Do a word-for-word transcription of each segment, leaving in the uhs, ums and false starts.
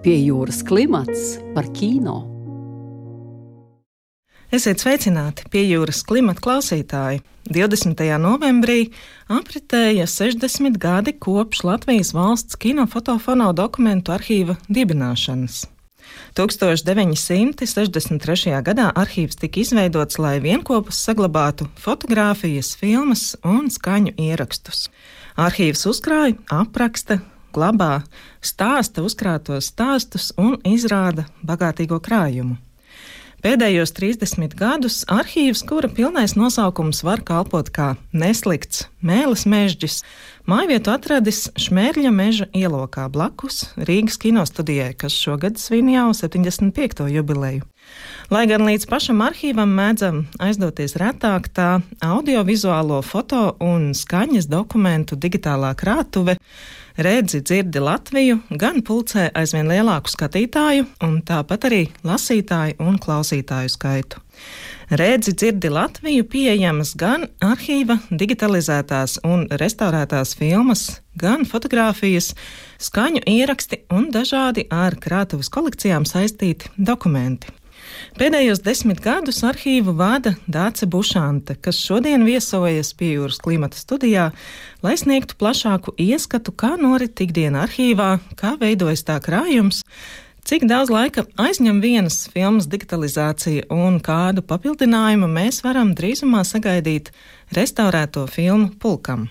Pie jūras klimats par kino. Esiet sveicināti, Pie jūras klimata klausītāji! divdesmitajā novembrī apritēja sešdesmit gadi kopš Latvijas valsts kinofotofono dokumentu arhīva dibināšanas. tūkstoš deviņi simti sešdesmit trešajā gadā arhīvs tika izveidots, lai vienopus saglabātu fotogrāfijas, filmas un skaņu ierakstus. Arhīvs uzkrāja, apraksta, glabā, stāsta uzkrātos stāstus un izrāda bagātīgo krājumu. Pēdējos trīsdesmit gadus arhīvs, kura pilnais nosaukums var kalpot kā Neslikts Mēles mežģis, mājvietu atradis Šmērļa meža ielokā blakus Rīgas kinostudijai, kas šogad svin jau septiņdesmit piekto jubileju. Lai gan līdz pašam arhīvam mēdzam aizdoties retāk, tā audiovizuālo foto un skaņas dokumentu digitālā krātuve Redzi, dzirdi Latviju gan pulcē aizvien lielāku skatītāju un tāpat arī lasītāju un klausītāju skaitu. Redzi, dzirdi Latviju pieejamas gan arhīva digitalizētās un restaurētās filmas, gan fotogrāfijas, skaņu ieraksti un dažādi ar krātuves kolekcijām saistīti dokumenti. Pēdējos desmit gadus arhīvu vada Dāce Bušante, kas šodien viesojas Pie jūras klimata studijā, lai sniegtu plašāku ieskatu, kā norit ikdiena arhīvā, kā veidojas tā krājums, cik daudz laika aizņem vienas filmas digitalizācija un kādu papildinājumu mēs varam drīzumā sagaidīt restaurēto filmu pulkam.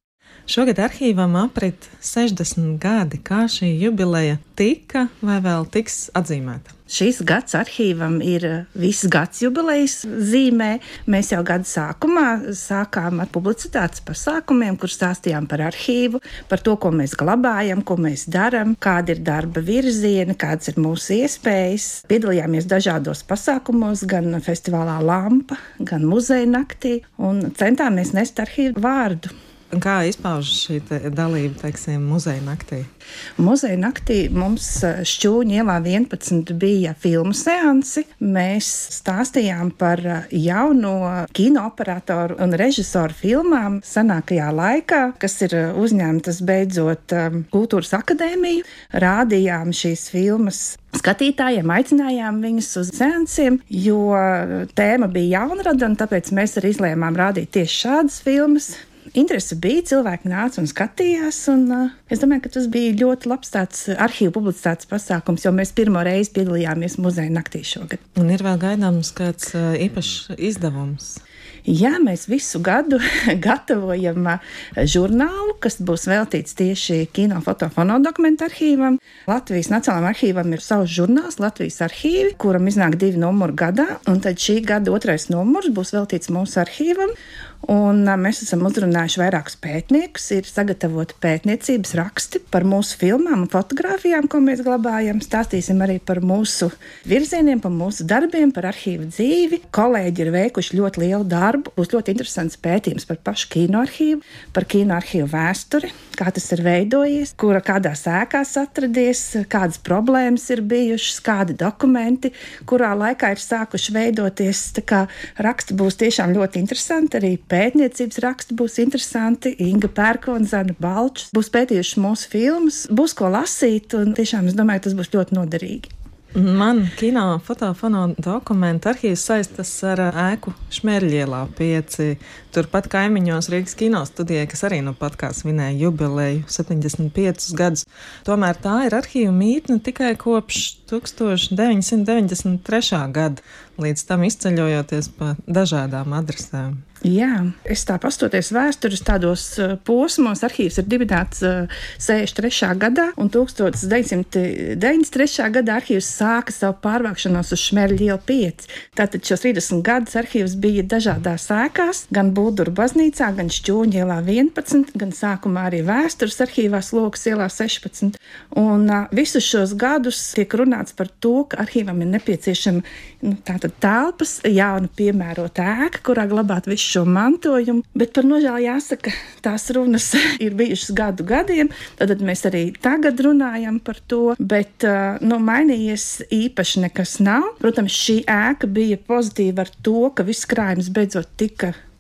Šogad arhīvam aprit sešdesmit gadi, kā šī jubileja tika vai vēl tiks atzīmēta. Šis gads arhīvam ir viss gads jubilejas zīmē. Mēs jau gada sākumā sākām ar publicitātes pasākumiem, kur stāstījām par arhīvu, par to, ko mēs glabājam, ko mēs daram, kāda ir darba virzieni, kādas ir mūsu iespējas. Piedalījāmies dažādos pasākumos, gan festivālā Lampa, gan muzeja naktī, un centāmies nest arhīvu vārdu. Un kā izpaužas šī te dalība, teiksim, muzeja naktī? Muzeja naktī mums Šķūņa ielā vienpadsmit bija filmu seansi. Mēs stāstījām par jauno kinooperatoru un režisoru filmām senākajā laikā, kas ir uzņemtas beidzot Kultūras akadēmiju. Rādījām šīs filmas skatītājiem, aicinājām viņus uz seansiem, jo tēma bija jaunrada, un tāpēc mēs arī izlēmām rādīt tieši šādas filmas. Interese bija, cilvēki nāca un skatījās, un uh, es domāju, ka tas bija ļoti labs tāds arhīvu publicitātes pasākums, jo mēs pirmo reizi piedalījāmies muzeja naktī šogad. Un ir vēl gaidāms kāds uh, īpašs izdevums? Jā, mēs visu gadu gatavojam žurnālu, kas būs veltīts tieši kinofotofono dokumentu arhīvam. Latvijas Nacionālajam arhīvam ir savs žurnāls Latvijas arhīvi, kuram iznāk divi numuri gadā, un tad šī gada otrais numurs būs veltīts mūsu arhīvam. Un mēs esam uzrunājuši vairākus pētniekus, ir sagatavoti pētniecības raksti par mūsu filmām un fotogrāfijām, ko mēs glabājam. Stāstīsim arī par mūsu virzieniem, par mūsu darbiem, par arhīvu dzīvi. Kolēģi ir veikuši ļoti lielu darbu. Būs ļoti interesants pētījums par pašu kinoarhīvu, par kinoarhīvu vēsturi, kā tas ir veidojies, kura kādās ēkās atradies, kādas problēmas ir bijušas, kādi dokumenti, kurā laikā ir sākuši veidoties. Tā kā raksti būs tiešām ļoti interesanti, arī pētniecības raksti būs interesanti. Inga Pērkona, Zana Balčs būs pētījuši mūsu filmas, būs ko lasīt, un tiešām es domāju, tas būs ļoti noderīgi. Man kino fotofono dokumentu arhīvs saistas ar ēku Šmērļielā pieci, turpat kaimiņos Rīgas kinostudijai, kas arī nu pat kā svinēja jubileju septiņdesmit piecus gadus. Tomēr tā ir arhīva mītne tikai kopš tūkstoš deviņi simti deviņdesmit trešā gada, līdz tam izceļojoties pa dažādām adresēm. Jā, es tā pastoties vēstures tādos uh, posmos, arhīvs ir dibināts uh, sešdesmit trešā gadā, un tūkstoš deviņi simti deviņdesmit trešā gadā arhīvs sāka savu pārvākšanos uz Šmērļa ielu pieci. Tātad šos trīsdesmit gadus arhīvs bija dažādās ēkās, gan Bulduru baznīcā, gan Šķūņa ielā vienpadsmit, gan sākumā arī vēstures arhīvās Lokas ielā sešpadsmit. Un uh, visus šos gadus tiek runāts par to, ka arhīvam ir nepieciešama nu, tātad telpas, jauna piemērota ēka, kurā glabāt visu šo mantojumu, bet par nožēlu jāsaka, tās runas ir bijušas gadu gadiem, tad mēs arī tagad runājam par to, bet nu, mainījies īpaši nekas nav. Protams, šī ēka bija pozitīva ar to, ka viss krājums beidzot tika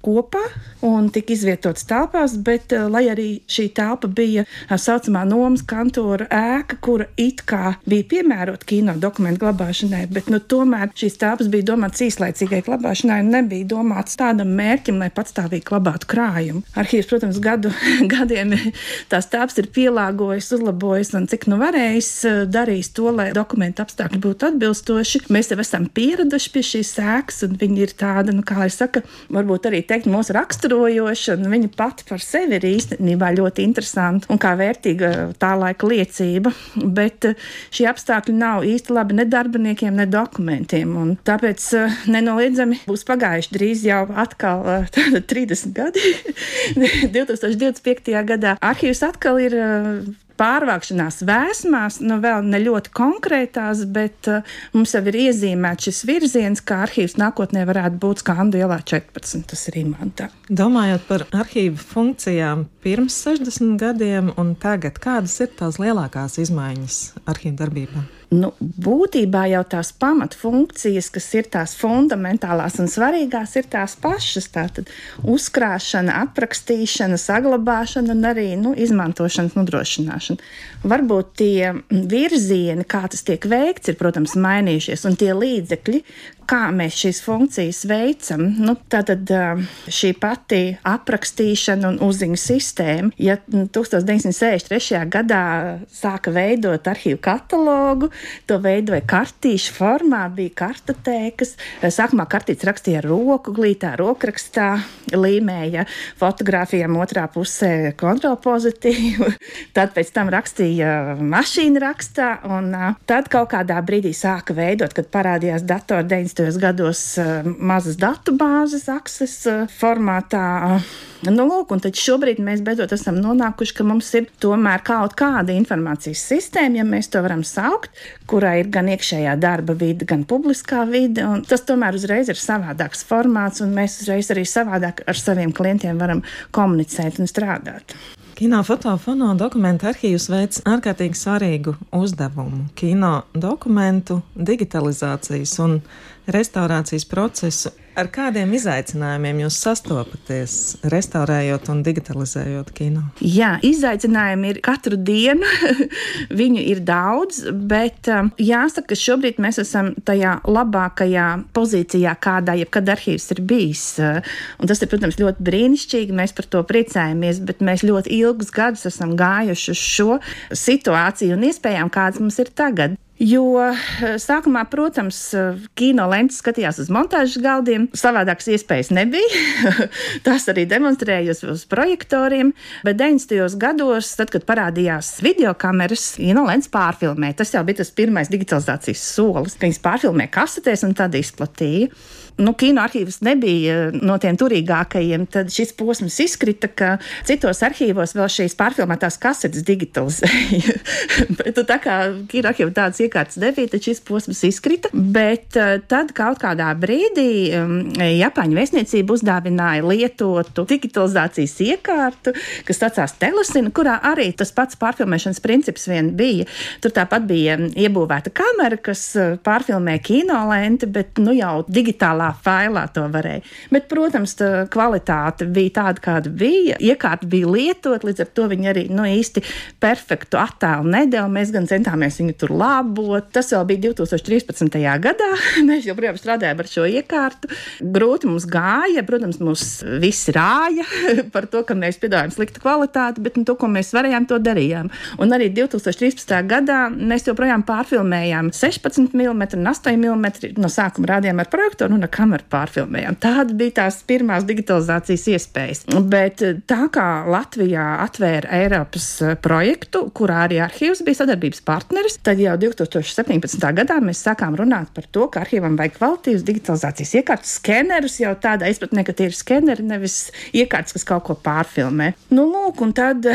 kopā un tika izvietotas telpās, bet lai arī šī telpa bija tā saucamā nomas kantora ēka, kura it kā bija piemērota kino dokumentu glabāšanai, bet nu, tomēr šīs telpas bija domātas īslaicīgai glabāšanai un nebija domāts tādam mērķim, lai patstāvīgi glabātu krājumu. Arhīvs, protams, gadu, gadiem tās telpas ir pielāgojis, uzlabojis un cik nu varējis darījis to, lai dokumentu apstākļi būtu atbilstoši. Mēs jau esam pieraduši pie šīs ēkas un viņa ir tāda, nu kā lai saka, varbūt arī teikt mūsu raksturojoša, un viņa pati par sevi ir īstenībā ļoti interesanta un kā vērtīga tā laika liecība, bet šie apstākļi nav īsti labi ne darbiniekiem, ne dokumentiem, un tāpēc nenoliedzami būs pagājuši drīz jau atkal tāda trīsdesmit gadi. divtūkstoš divdesmit piektajā gadā arhīvs atkal ir pārvākšanās vēsmās, nu vēl ne ļoti konkrētās, bet uh, mums jau ir iezīmēts šis virziens, kā arhīvs nākotnē varētu būt Skandu ielā četrpadsmit, tas ir Imantā. Domājot par arhīvu funkcijām pirms sešdesmit gadiem un tagad, kādas ir tās lielākās izmaiņas arhīvu darbībā? Nu, būtībā jau tās pamatfunkcijas, kas ir tās fundamentālās un svarīgās, ir tās pašas. Tātad uzkrāšana, aprakstīšana, saglabāšana un arī nu, izmantošanas nodrošināšana. Varbūt tie virzieni, kā tas tiek veikts, ir, protams, mainījušies, un tie līdzekļi, kā mēs šīs funkcijas veicam, nu, tātad šī pati aprakstīšana un uzziņu sistēma, ja tukstovs deviņsimt sešdesmit trešajā gadā sāka veidot arhīvu katalogu, to veidoja kartīšu formā, bija kartotēkas, sākumā kartītes rakstīja ar roku, glītā rokrakstā, līmēja fotogrāfijām otrā pusē kontrolpozitīvu, tad pēc tam rakstīja mašīna rakstā, un tad kaut kādā brīdī sāka veidot, kad parādījās datori deviņdesmitajos gados mazas datubāzes akses formātā. Nu, lūk, un tad šobrīd mēs beidzot esam nonākuši, ka mums ir tomēr kaut kāda informācijas sistēma, ja mēs to varam saukt, kurā ir gan iekšējā darba vide, gan publiskā vide, un tas tomēr uzreiz ir savādāks formāts, un mēs uzreiz arī savādāk ar saviem klientiem varam komunicēt un strādāt. Kino fotofono dokumentu arhīvs veic ārkārtīgi svarīgu uzdevumu – kino dokumentu digitalizācijas un restaurācijas procesu. Ar kādiem izaicinājumiem jūs sastopaties, restaurējot un digitalizējot kino? Jā, izaicinājumi ir katru dienu, viņu ir daudz, bet jāsaka, ka šobrīd mēs esam tajā labākajā pozīcijā, kādā jebkad arhīvs ir bijis. Un tas ir, protams, ļoti brīnišķīgi, mēs par to priecājamies, bet mēs ļoti ilgus gadus esam gājuši uz šo situāciju un iespējām, kādas mums ir tagad. Jo sākumā, protams, kino lentes skatījās uz montāžas galdiem, savādākas iespējas nebija, tās arī demonstrējos uz projektoriem, bet deviņdesmitajos gados, tad, kad parādījās videokameras, kino lentes pārfilmē, tas jau bija tas pirmais digitalizācijas solis, ka viņas pārfilmē kasetēs un tad izplatīja. Nu, kino arhīvs nebija no tiem turīgākajiem, tad šis posms izkrita, ka citos arhīvos vēl šīs pārfilmētās kasetes digitalizēja. Bet tā kā kino arhīva tādas iekārtas nebija, tad šis posms izkrita. Bet tad kaut kādā brīdī Japāņu vēstniecība uzdāvināja lietotu digitalizācijas iekārtu, kas saucās Telesina, kurā arī tas pats pārfilmēšanas princips vien bija. Tur tāpat bija iebūvēta kamera, kas pārfilmē kino lenti, bet nu jau digitālā failā to varēja. Bet, protams, tā kvalitāte bija tāda, kāda bija. Iekārta bija lietot, līdz ar to viņi arī nu, īsti perfektu attēlu nedēļu. Mēs gan centāmies viņu tur labot. Tas vēl bija divtūkstoš trīspadsmitajā gadā. Mēs joprojām strādājām ar šo iekārtu. Grūti mums gāja, protams, mums viss rāja par to, ka mēs piedāvājam sliktu kvalitāti, bet nu, to, ko mēs varējām, to darījām. Un arī divtūkstoš trīspadsmitajā gadā mēs joprojām pārfilmējām sešpadsmit milimetru un astoņi milimetri. No sākuma rādījām ar projektoru un ar kameru pārfilmējām. Tāda bija tās pirmās digitalizācijas iespējas. Bet tā kā Latvijā atvēra Eiropas projektu, kurā arī arhīvs bija sadarbības partneris, tad jau divtūkstoš septiņpadsmitajā gadā mēs sākām runāt par to, ka arhīvam vajag kvalitīvas digitalizācijas iekārtas, skenerus, jau tādā izpratnē, ka tie ir skeneri, nevis iekārtas, kas kaut ko pārfilmē. Nu, lūk, un tad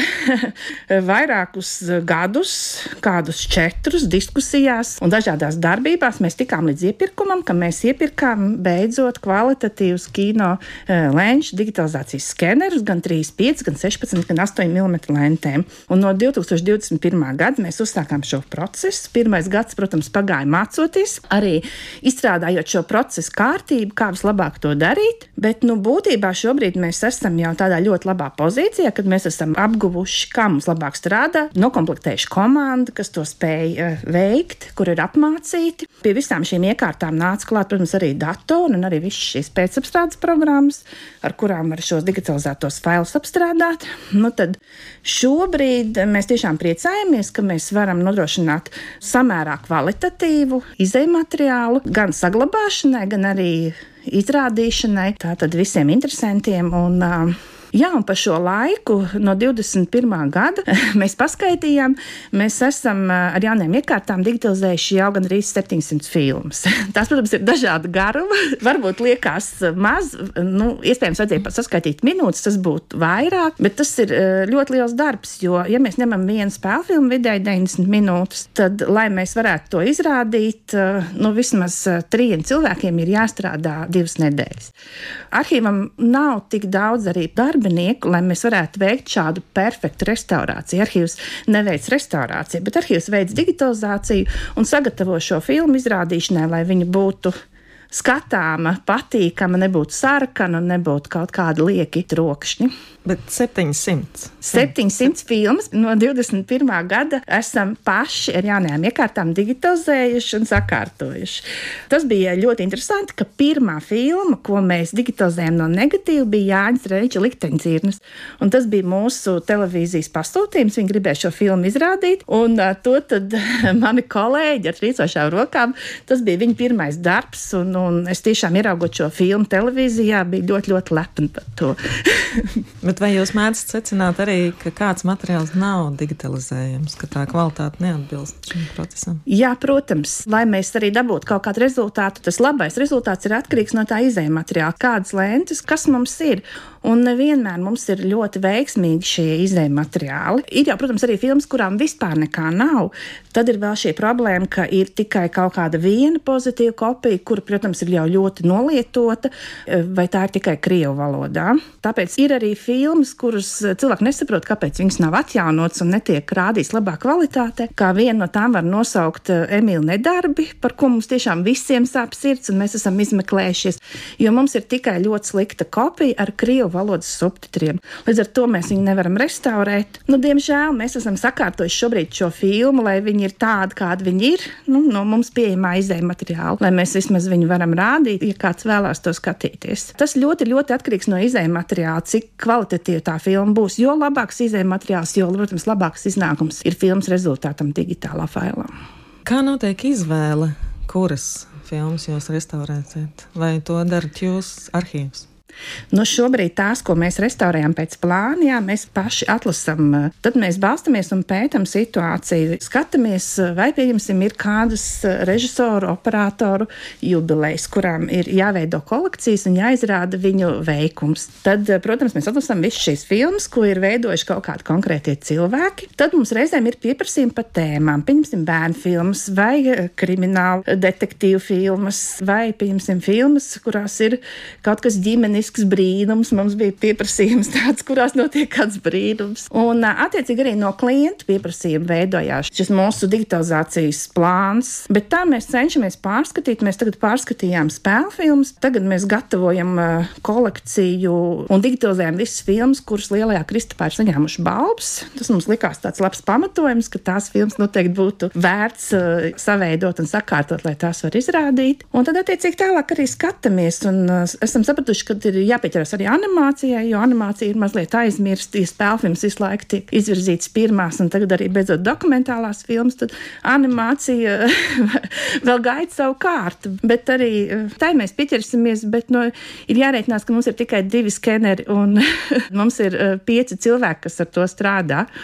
vairākus gadus, kādus četrus diskusijās un dažādās darbībās mēs tikām līdz iepirkumam, ka mēs iepirkām beidzot kvalitatīvus kino lenču digitalizācijas skenerus, gan trīs, pieci, gan sešpadsmit, gan astoņi milimetri lentēm. Un no divi tūkstoši divdesmit pirmā gada mēs uzsākām šo procesu. Pirmais gads, protams, pagāja mācoties, arī izstrādājot šo procesu kārtību, kā vislabāk to darīt, bet, nu, būtībā šobrīd mēs esam jau tādā ļoti labā pozīcijā, kad mēs esam apguvuši, kā mums labāk strādā, nokomplektējuši komandu, kas to spēj veikt, kur ir apmācīti. Pie visām šīm iekārtām nāca klāt, protams, arī datori un arī visas šīs pēcapstrādes programmas, ar kurām var šos digitalizētos failus apstrādāt. Nu, tad šobrīd mēs tiešām priecājamies, ka mēs varam nodrošināt samērā kvalitatīvu izejmateriālu gan saglabāšanai, gan arī izrādīšanai, tātad visiem interesantiem. Un, jā, un par šo laiku no divdesmit pirmā gada mēs paskaitījām, mēs esam ar jauniem iekārtām digitalizējuši jau gan arī septiņsimt filmas. Tās, protams, ir dažāda garuma, varbūt liekas maz, nu, iespējams vajadzēja pat saskaitīt minūtes, tas būtu vairāk, bet tas ir ļoti liels darbs, jo, ja mēs ņemam vienu spēļu filmu vidēji deviņdesmit minūtes, tad, lai mēs varētu to izrādīt, nu, vismaz trījiem cilvēkiem ir jāstrādā divas nedēļas. Arhīvam nav tik daudz arī darbinieku, lai mēs varētu veikt šādu perfektu restaurāciju. Arhīvs neveic restaurāciju, bet arhīvs veic digitalizāciju un sagatavo šo filmu izrādīšanai, lai viņa būtu skatāma, patīkama, nebūtu sarkana un nebūtu kaut kādi lieki trokšņi. Bet septiņsimt. septiņsimt filmas no divdesmit pirmā gada esam paši ar jaunajām iekārtām digitalizējuši un sakārtojuši. Tas bija ļoti interesanti, ka pirmā filma, ko mēs digitalizējam no negatīva, bija Jāņas Reiča Likteņdzirnas. Un tas bija mūsu televīzijas pasūtījums. Viņi gribēja šo filmu izrādīt, un uh, to tad mani kolēģi ar trīcošām rokām, tas bija viņa pirmais darbs, un, un es tiešām ieraugot šo filmu televīzijā, biju ļoti, ļoti lepna par to. Bet vai jūs mēdzat secināt arī, ka kāds materiāls nav digitalizējams, ka tā kvalitāte neatbilst šim procesam? Jā, protams. Lai mēs arī dabūtu kaut kādu rezultātu, tas labais rezultāts ir atkarīgs no tā izējuma materiāla. Kādas lentes, kas mums ir. Un nevienmēr mums ir ļoti veiksmīgi šie izējuma materiāli. Ir jau, protams, arī filmas, kurām vispār nekā nav. Tad ir vēl šī problēma, ka ir tikai kaut kāda viena pozitīva kopija, kura, protams, ir jau ļoti nolietota, vai tā ir tikai krievu valodā. Tāpēc ir arī filmas, kuras cilvēki nesaprot, kāpēc viņas nav atjaunotas un netiek rādīts labā kvalitātē. Kā viena no tām var nosaukt Emīļa Nedarbi, par ko mums tiešām visiem sāp sirds, un mēs esam izmeklējušies, jo mums ir tikai ļoti slikta kopija ar krievu valodas subtitriem. Līdz ar to mēs viņu nevaram restaurēt. Nu, diemžēl mēs esam sakārtojuši šobrīd šo filmu, lai viņi ir tādi, kādi viņi ir, nu, no mums pieejamā izējuma materiāla, lai mēs vismaz viņu varam rādīt, ja kāds vēlās to skatīties. Tas ļoti, ļoti atkarīgs no izējuma materiāla, cik kvalitatīva tā filma būs. Jo labāks izējuma materiāls, jo, protams, labāks iznākums ir filmas rezultātam digitālā failā. Kā notiek izvēle, kuras filmas jūs restaurēsiet? Vai to darat jūs arhīvs? Nu, šobrīd tās, ko mēs restaurējam pēc plāna, jā, mēs paši atlasam. Tad mēs balstamies un pētam situāciju. Skatāmies, vai, pieņemsim, ir kādas režisoru, operatoru jubilejas, kurām ir jāveido kolekcijas un jāizrāda viņu veikums. Tad, protams, mēs atlasam visu šīs filmas, ko ir veidojuši kaut kādi konkrētie cilvēki. Tad mums reizēm ir pieprasījumi par tēmām. Pieņemsim, bērnu filmas vai kriminālu detektīvu filmas vai, pieņemsim, filmas, kurās ir kaut kas ģimenis brīnums, mums bija pieprasījums tāds, kurās notiek kāds brīnums. Un attiecīgi arī no klientu pieprasījuma veidojās šis mūsu digitalizācijas plāns, bet tā mēs cenšamies pārskatīt. Mēs tagad pārskatījām spēļu filmas, tagad mēs gatavojam kolekciju un digitalizējam visas filmas, kuras Lielajā Kristapā ir saņēmuši balvas. Tas mums likās tāds labs pamatojums, ka tās filmas noteikti būtu vērts saveidot un sakārtot, lai tās var izrādīt. Un tad attiecīgi tālāk arī skatāmies un esam sapratuši, ka ir jāpieķeras arī animācijai, jo animācija ir mazliet aizmirst, ja spēlfilmas visu laiku tiek izvirzītas pirmās, un tagad arī beidzot dokumentālās filmas, tad animācija vēl gaida savu kārtu. Bet arī tai mēs pieķersimies, bet no, ir jārēķinās, ka mums ir tikai divi skeneri, un mums ir pieci cilvēki, kas ar to strādā.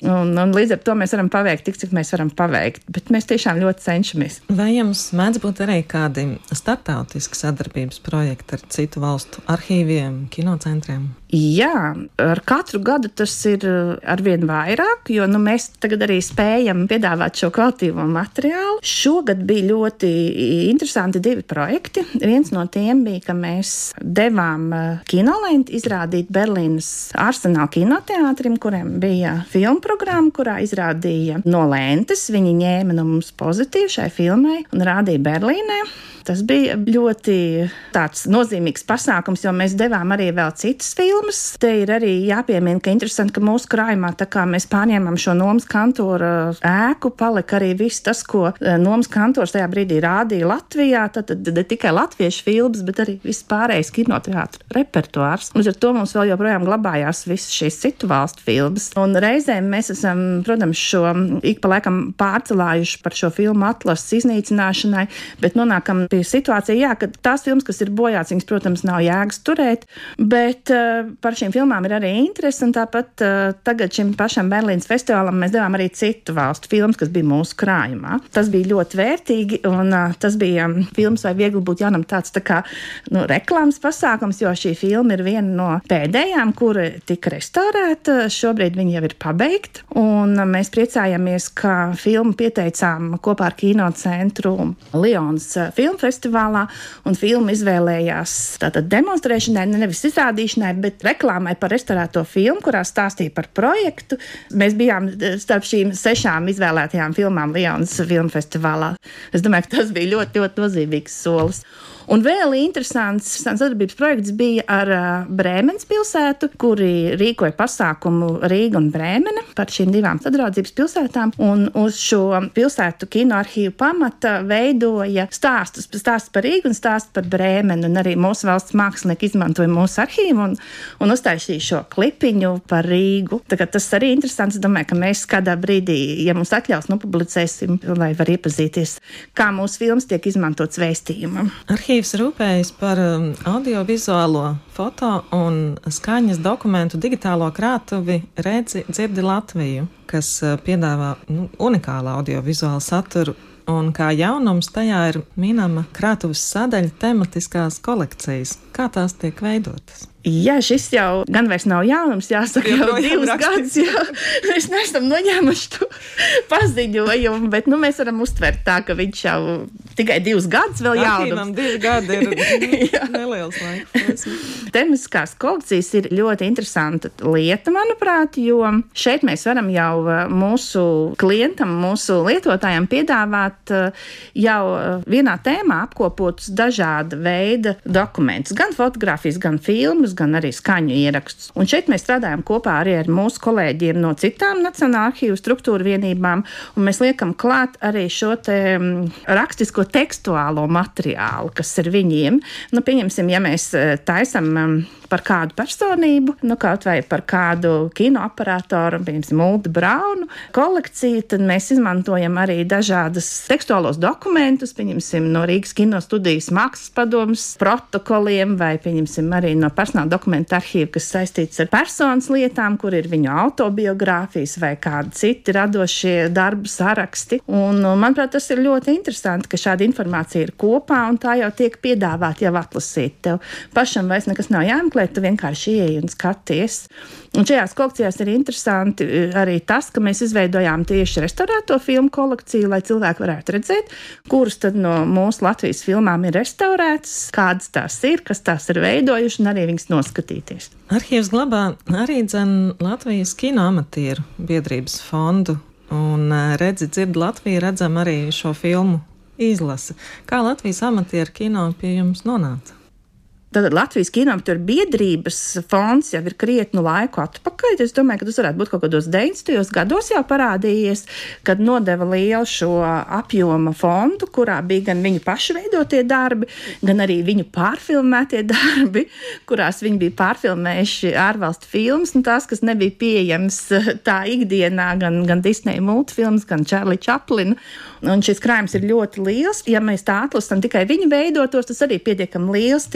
Un, un līdz ar to mēs varam paveikt tik, cik mēs varam paveikt. Bet mēs tiešām ļoti cenšamies. Vai jums mēdz būt arī kādi starptautiski sadarbības projekti ar citu valstu arhīviem, kinocentriem? Jā, ar katru gadu tas ir arvien vairāk, jo nu, mēs tagad arī spējam piedāvāt šo kvalitīvo materiālu. Šogad bija ļoti interesanti divi projekti. Viens no tiem bija, ka mēs devām kinolenti izrādīt Berlīnas Arsenāla kinoteātrim, kuriem bija filmu programma, kurā izrādīja no lentes. Viņi ņēma no mums pozitīvu šai filmai un rādīja Berlīnē. Tas bija ļoti tāds nozīmīgs pasākums, jo mēs devām arī vēl citas filmas. Te ir arī jāpiemina, ka interesanti, ka mūsu krājumā, tā kā mēs pārņēmām šo Nomas kantora ēku, palika arī viss tas, ko Nomas kantors tajā brīdī rādīja Latvijā. Tad, tad ne tikai latviešu filmas, bet arī viss pārējais kinoteātra repertuārs. Līdz ar to mums vēl joprojām glabājās visas šīs citu valstu filmas. Un reizēm mēs esam, protams, šo ik pa laikam pārcelājuši par šo filmu atlases iznīcināšanai, bet nonākam pie situācija, jā, ka tās filmas, kas ir bojāts, viņas, protams, nav jēgas turēt, bet uh, par šīm filmām ir arī interesi, un tāpat uh, tagad šim pašam Berlīnas festivālam mēs devām arī citu valstu filmas, kas bija mūsu krājumā. Tas bija ļoti vērtīgi, un uh, tas bija um, filmas vai viegli būt jānam tāds tā kā nu, reklāmas pasākums, jo šī filma ir viena no pēdējām, kura tika restaurēta. Šobrīd viņa jau ir pabeigta, un uh, mēs priecājamies, ka filmu pieteicām kopā ar kinocentru Lionas uh, filmu festivālā, un filmu izvēlējās tātad demonstrēšanai, nevis izrādīšanai, bet reklāmai par restaurēto filmu, kurā stāstīja par projektu. Mēs bijām starp šīm sešām izvēlētajām filmām Lionas filmu festivālā. Es domāju, ka tas bija ļoti, ļoti nozīmīgs solis. Un vēl interesants sadarbības projekts bija ar Brēmenes pilsētu, kuri rīkoja pasākumu Rīga un Brēmene par šīm divām sadraudzības pilsētām, un uz šo pilsētu kinoarhīvu pamata veidoja stāstus, stāstus par Rīgu un stāstus par Brēmeni, un arī mūsu valsts mākslinieki izmantoja mūsu arhīvu un, un uztaisīja šo klipiņu par Rīgu. Tagad tas arī interesants, es domāju, ka mēs kādā brīdī, ja mums atļaus, nopublicēsim, lai var iepazīties, kā mūsu filmas tiek izmantots vēstījumam. Arhīvs rūpējas par audiovizuālo foto un skaņas dokumentu digitālo krātuvi Redzi, dzirdi Latviju, kas piedāvā nu, unikālu audiovizuālu saturu, un kā jaunums tajā ir minama krātuves sadaļa tematiskās kolekcijas. Kā tās tiek veidotas? Jā, šis jau gan vairs nav jaunums, jāsaka, jau, jau divus gadus, jā. Mēs neesam noņēmuši to paziņojumu, bet nu, mēs varam uztvert tā, ka viņš jau tikai divus gadus vēl jaunums. Arhīvam divi gadi ir neliels laiks. Tematiskās kolekcijas ir ļoti interesanta lieta, manuprāt, jo šeit mēs varam jau mūsu klientam, mūsu lietotājiem piedāvāt jau vienā tēmā apkopotus dažāda veida dokumentus, gan fotogrāfijas, gan filmas, gan arī skaņu ierakstus. Un šeit mēs strādājam kopā arī ar mūsu kolēģiem no citām Nacionālā arhīvu struktūru vienībām, un mēs liekam klāt arī šo te rakstisko tekstuālo materiālu, kas ir viņiem. Nu, pieņemsim, ja mēs taisam par kādu personību, nu, kaut vai par kādu kinoaparātoru, piemēram, Mulda Braunu kolekciju, tad mēs izmantojam arī dažādas tekstuālos dokumentus, pieņemsim, no Rīgas kinostudijas mākslas padomas protokoliem, vai pieņemsim arī no personāla dokumentu arhīva, kas saistīts ar personas lietām, kur ir viņu autobiogrāfijas vai kādi citi radošie darbu saraksti. Un, manuprāt, tas ir ļoti interesanti, ka šāda informācija ir kopā, un tā jau tiek piedāvāta jau atlasīt. Tev pašam vairs nekas nav jāmeklē, tu vienkārši ieeji un skaties. Un šajās kolekcijās ir interesanti arī tas, ka mēs izveidojām tieši restaurēto filmu kolekciju, lai cilvēki varētu redzēt, kuras tad no mūsu Latvijas filmām ir restaurētas, kādas tās ir, kas tās ir veidojuši, un arī viņas noskatīties. Arhīvs glabā arī dzen Latvijas kinoamatieru biedrības fondu, un Redzi, dzirdi Latviju redzam arī šo filmu izlasi. Kā Latvijas amatieru kino pie jums nonāca? Tātad Latvijas kinoamatieru biedrības fonds jau ir krietnu laiku atpakaļ. Es domāju, ka tas varētu būt kaut kādos deviņdesmitajos gados jau parādījies, kad nodeva lielu šo apjoma fondu, kurā bija gan viņu pašu veidotie darbi, gan arī viņu pārfilmētie darbi, kurās viņi bija pārfilmējuši ārvalstu filmas, un tās, kas nebija pieejams tā ikdienā, gan, gan Disney multfilms, gan Charlie Chaplin. Un šis krājums ir ļoti liels. Ja mēs tā atlasam tikai viņu veidotos, tas arī pietiekami liels, tīri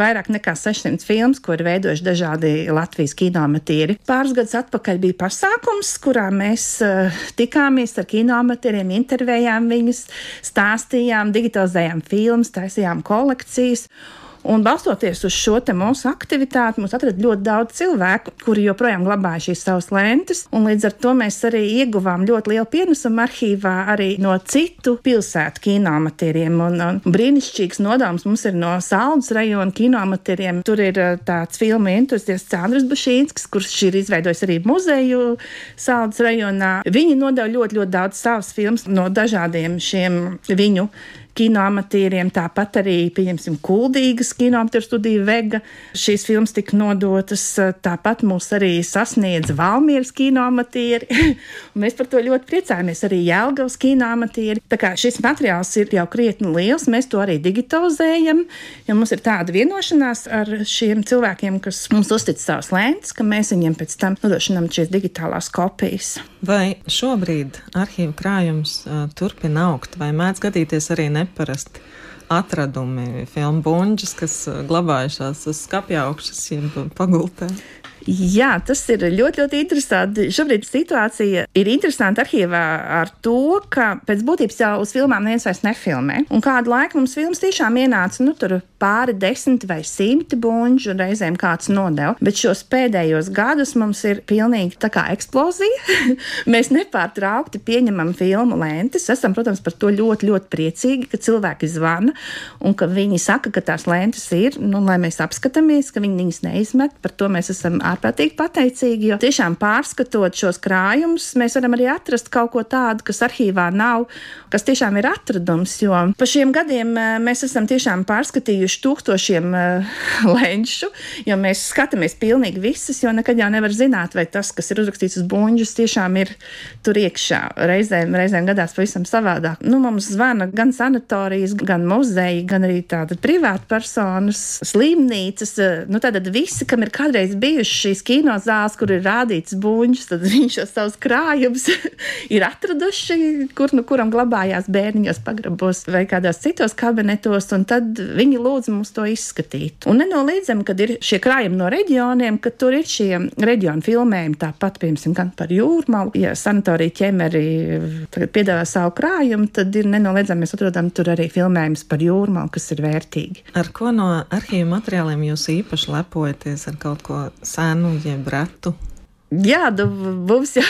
vairāk nekā sešsimt filmas, ko ir veidojuši dažādi Latvijas kinoamatieri. Pāris gadus atpakaļ bija pasākums, kurā mēs uh, tikāmies ar kinoamatieriem, intervējām viņus, stāstījām, digitalizējām filmas, taisījām kolekcijas. Un balstoties uz šo te mūsu aktivitāti, mums atrada ļoti daudz cilvēku, kuri joprojām glabāja šīs savas lentes, un līdz ar to mēs arī ieguvām ļoti lielu pienesumu arhīvā arī no citu pilsētu kinoamatieriem. Un, un brīnišķīgs nodevums mums ir no Saldus rajona kinoamatieriem. Tur ir tāds filmu entuziasts Andris Bušīnskis, kurš ir izveidojis arī muzeju Saldus rajonā. Viņi nodeva ļoti, ļoti daudz savas filmas no dažādiem šiem viņu kinoamatieriem, tāpat arī, pieņemsim, Kuldīgas kinoamatieru studija Vega. Šīs filmas tika nodotas, tāpat mūs arī sasniedz Valmieras kinoamatieri. Mēs par to ļoti priecājamies, arī Jelgavas kinoamatieri. Tā kā šis materiāls ir jau krietni liels, mēs to arī digitalizējam, jo mums ir tāda vienošanās ar šiem cilvēkiem, kas mums uztic savas lentes, ka mēs viņiem pēc tam nodošanam šīs digitālās kopijas. Vai šobrīd arhīvu krājums uh, turpina augt, vai mēdz gadīties arī ne parasti atradumi, filmu buņģis, kas glabājušās uz skapja augšas, jeb pagultē? Jā, tas ir ļoti, ļoti interesanti. Šobrīd situācija ir interesanta arhīvā ar to, ka pēc būtības jau uz filmām neviens vairs nefilmē. Un kādu laiku mums filmas tiešām ienāca, nu, tur pāri desmit vai simti buņģu, reizēm kāds nodeva. Bet šos pēdējos gadus mums ir pilnīgi tā kā eksplozija. Mēs nepārtraukti pieņemam filmu lentes. Esam, protams, par to ļoti, ļoti priecīgi, ka cilvēki zvana un ka viņi saka, ka tās lentes ir, nu, lai mēs apskatāmies, ka viņi viņas neizmet. Par to mēs esam ārprātīgi pateicīgi, jo tiešām pārskatot šos krājumus, mēs varam arī atrast kaut ko tādu, kas arhīvā nav, kas tiešām ir atradums, jo pa šiem gadiem mēs esam tiešām pārskatījuši tūkstošiem uh, lenšu, jo mēs skatāmies pilnīgi visas, jo nekad jau nevar zināt, vai tas, kas ir uzrakstīts uz buņģus, tiešām ir tur iekšā. Reizēm, reizēm gadās pavisam savādāk. Nu, mums zvana gan sanatorijas, gan muzeji, gan arī tāda privāta personas, slimnīcas, nu tātad visi, kam ir kādreiz bijuši šīs kinozāles, kur ir rādīts buņģus, tad viņš šos savus krājumus ir atraduši, kur nu kuram glabājās bērniņos pagrabos vai kādās citos kabinetos, un tad viņi lūdz mums to izskatīt. Un nenoliedzami, kad ir šie krājumi no reģioniem, kad tur ir šie reģionu filmējumi, tāpat, piemēram, gan par Jūrmalu, ja sanatorija ķemeri tagad piedāvā savu krājumu, tad ir nenoliedzami, mēs atrodam tur arī filmējums par Jūrmalu, kas ir vērtīgi. Ar ko no arhīvu materiāliem jūs īpaši lepojaties, ar kaut ko sēnu jeb retu? Jā, mums jau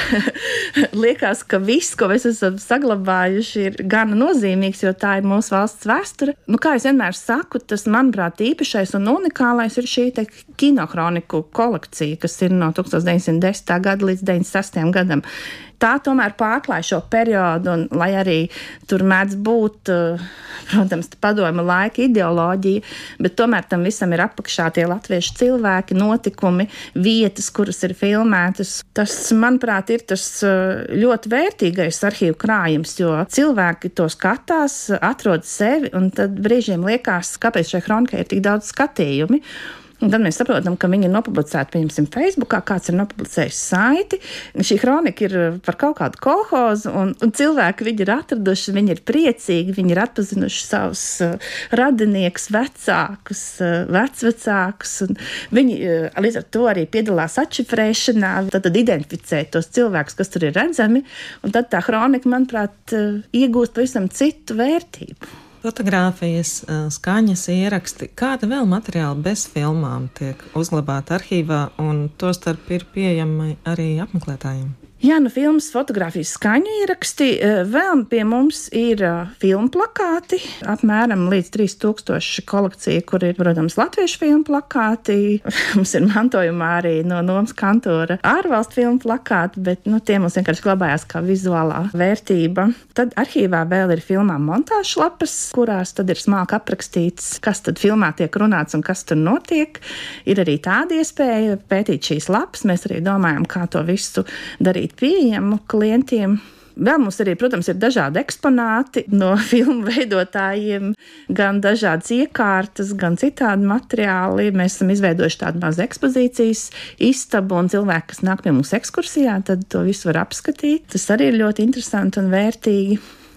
liekas, ka viss, ko mēs esam saglabājuši, ir gana nozīmīgs, jo tā ir mūsu valsts vēsture. Nu, kā es vienmēr saku, tas, manuprāt, īpašais un unikālais ir šī te kinokroniku kolekcija, kas ir no tūkstoš deviņsimt desmitā gada līdz deviņdesmit sastajam gadam. Tā tomēr pārklāja šo periodu, un lai arī tur mēdz būt, protams, padomju laika ideoloģija, bet tomēr tam visam ir apakšā tie latviešu cilvēki, notikumi, vietas, kuras ir filmētas. Tas, manuprāt, ir tas ļoti vērtīgais arhīvu krājums, jo cilvēki to skatās, atrod sevi, un tad brīžiem liekas, kāpēc šai kronikai ir tik daudz skatījumi. Un tad mēs saprotam, ka viņi ir nopublicēti, piemēram, Facebookā, kāds ir nopublicējis saiti. Šī kronika ir par kaut kādu kolhozu, un, un cilvēki viņi ir atraduši, viņi ir priecīgi, viņi ir atpazinuši savus uh, radiniekus, vecākus, uh, vecvecākus, un viņi uh, līdz ar to arī piedalās atšifrēšanā, tad, tad identificē tos cilvēkus, kas tur ir redzami, un tad tā kronika, manuprāt, uh, iegūst pavisam citu vērtību. Fotogrāfijas, skaņas ieraksti, kāda vēl materiāli bez filmām tiek uzglabāta arhīvā un tostarp ir pieejami arī apmeklētājiem? Jā, nu filmas, fotogrāfijas, skaņu ieraksti. Vēl pie mums ir filmu plakāti, apmēram līdz trīs tūkstoši kolekcija, kur ir, protams, latviešu filmu plakāti. Mums ir mantojumā arī no Nomas kantora ārvalstu filmu plakāti, bet nu, tie mums vienkārši glabājās kā vizuālā vērtība. Tad arhīvā vēl ir filmām montāžu lapas, kurās tad ir smalki aprakstīts, kas tad filmā tiek runāts un kas tur notiek. Ir arī tāda iespēja pētīt šīs lapas. Mēs arī domājam, kā to visu darīt pieejamu klientiem. Vēl mums arī, protams, ir dažādi eksponāti no filmu veidotājiem, gan dažādas iekārtas, gan citādi materiāli. Mēs esam izveidojuši tādu mazu ekspozīcijas istabu, un cilvēki, kas nāk pie mums ekskursijā, tad to visu var apskatīt. Tas arī ir ļoti interesanti un vērtīgi.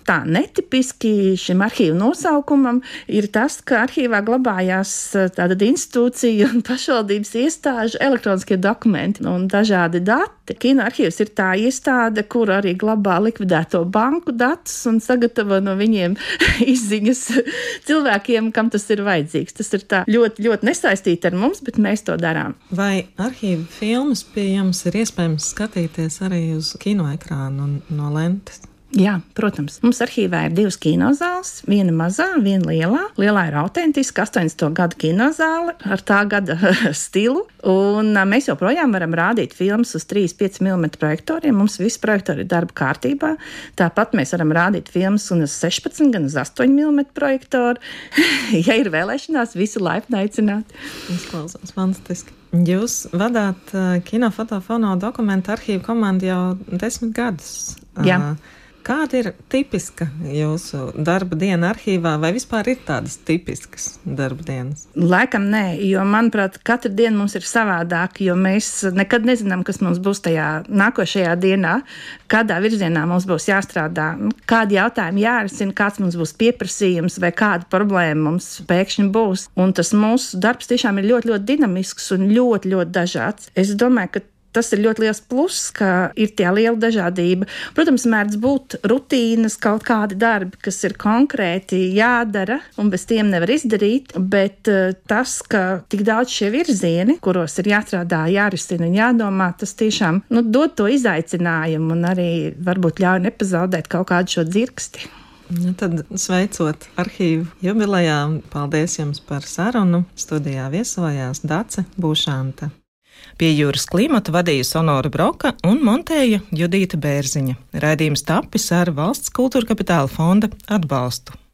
tā netipiski šim arhīvu nosaukumam ir tas, ka arhīvā glabājās tātad institūcija un pašvaldības iestāžu elektroniskie dokumenti un dažādi dati. Kino arhīvs ir tā iestāde, kur arī glabā likvidēto banku datus un sagatavo no viņiem izziņas cilvēkiem, kam tas ir vajadzīgs. Tas ir tā ļoti, ļoti nesaistīti ar mums, bet mēs to darām. Vai arhīva filmas pie jums ir iespējams skatīties arī uz kinoekrānu un no lentes? Jā, protams. Mums arhīvā ir divas kinozāles, viena mazā, viena lielā. Lielā ir autentiska astoņdesmito gadu kinozāle ar tā gada stilu, un mēs joprojām varam rādīt filmas uz trīs pieci milimetru projektoriem. Mums visi projektori ir darba kārtībā. Tāpat mēs varam rādīt filmas un uz sešpadsmit, gan uz astoņu milimetru projektoru. Ja ir vēlēšanās, visi laipni aicināti. Izklausās fantastiski. Jūs vadāt uh, kinofotofono dokumentu arhīvu komandu jau desmit gadus. Jā. Uh, Kāda ir tipiska jūsu darba diena arhīvā, vai vispār ir tādas tipiskas darba dienas? Laikam nē, jo, manuprāt, katra diena mums ir savādāka, jo mēs nekad nezinām, kas mums būs tajā nākošajā dienā, kādā virzienā mums būs jāstrādā, kādi jautājumi jārisina, kāds mums būs pieprasījums vai kāda problēma mums pēkšņi būs. Un tas mūsu darbs tiešām ir ļoti, ļoti dinamisks un ļoti, ļoti dažāds. Es domāju, ka tas ir ļoti liels pluss, ka ir tie liela dažādība. Protams, mēdz būt rutīnas kaut kādi darbi, kas ir konkrēti jādara un bez tiem nevar izdarīt, bet tas, ka tik daudz šie virzieni, kuros ir jāstrādā, jārisina un jādomā, tas tiešām nu, dod to izaicinājumu un arī varbūt ļauj nepazaudēt kaut kādu šo dzirksti. Nu, tad sveicot arhīvu jubilejā, paldies jums par sarunu. Studijā viesojās Dace Būšanta. Pie jūras klimata vadīja Sonora Broka un montēja Judīta Bērziņa. Raidījums tapis ar Valsts kultūra kapitāla fonda atbalstu.